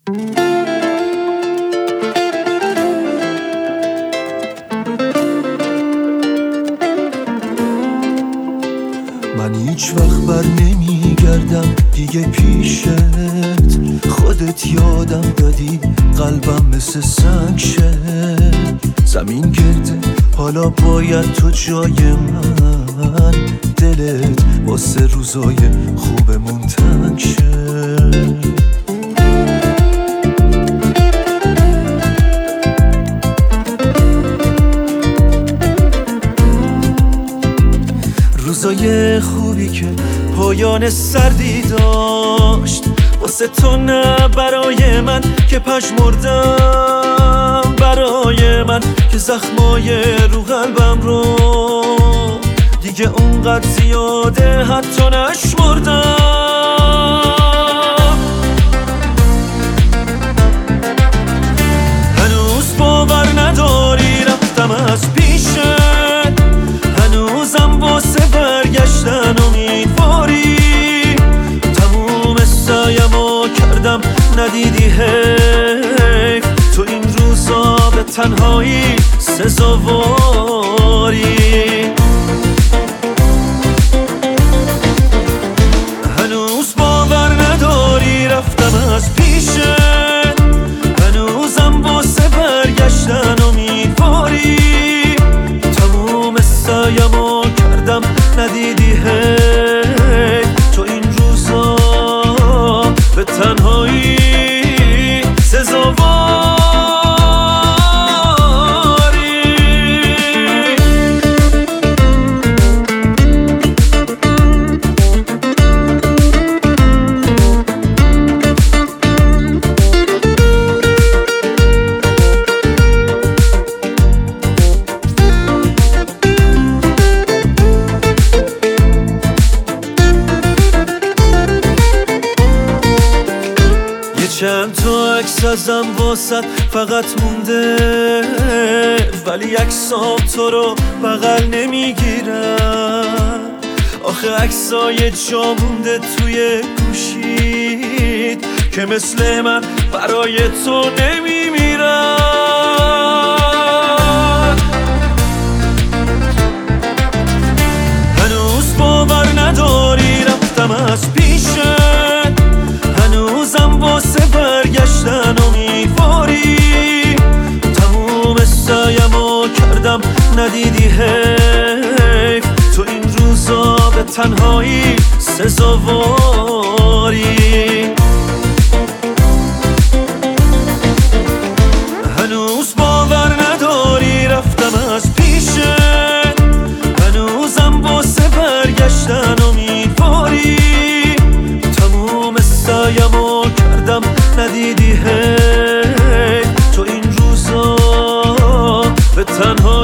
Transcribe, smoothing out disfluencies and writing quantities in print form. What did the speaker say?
من هیچ وقت بر نمیگردم دیگه پیشت، خودت یادم دادی قلبم مثل سنگ شه. زمین گرده حالا باید تو جای من، دلت واسه روزای خوبمون تنگ شه. روزای خوبی که پایان سردی داشت، واسه تو نه برای من که پژمردم، برای من که زخمای رو قلبم رو دیگه اونقدر زیاده حتی نشمردم. هنوز باور نداری رفتم از پیشت، هنوزم واسه برگشتن امیدواری. تموم سعیمو کردم ندیدی حیف، تو این روزا به تنهایی سزاواری. هنوز باور نداری رفتم از پیشت، هنوزم واسه برگشتن امیدواری. تموم سعیمو کردم ندیدی هی، تو این روزا به تنهایی سزاواری. چند تا عکس ازم واسط فقط مونده، ولی عکسام تو رو بغل نمیگیرم. آخه عکسای جا مونده توی گوشید که مثل من برای تو نمیمیرم. هنوز باور نداری رفتم از پیشت، هنوزم واسه برگشتن امیدواری. تموم سعیمو کردم ندیدی حیف، تو این روزا به تنهایی سزاواری. هنوز باور نداری رفتم از پیشت، هنوزم واسه برگشتن امیدواری. تموم سعیمو کردم ندیدی هی، تو این روزا به تنها